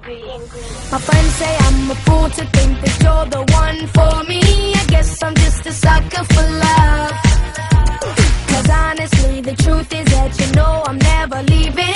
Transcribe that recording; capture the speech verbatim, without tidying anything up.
My friends say I'm a fool to think that you're the one for me. I guess I'm just a sucker for love. Cause honestly, the truth is that you know I'm never leaving.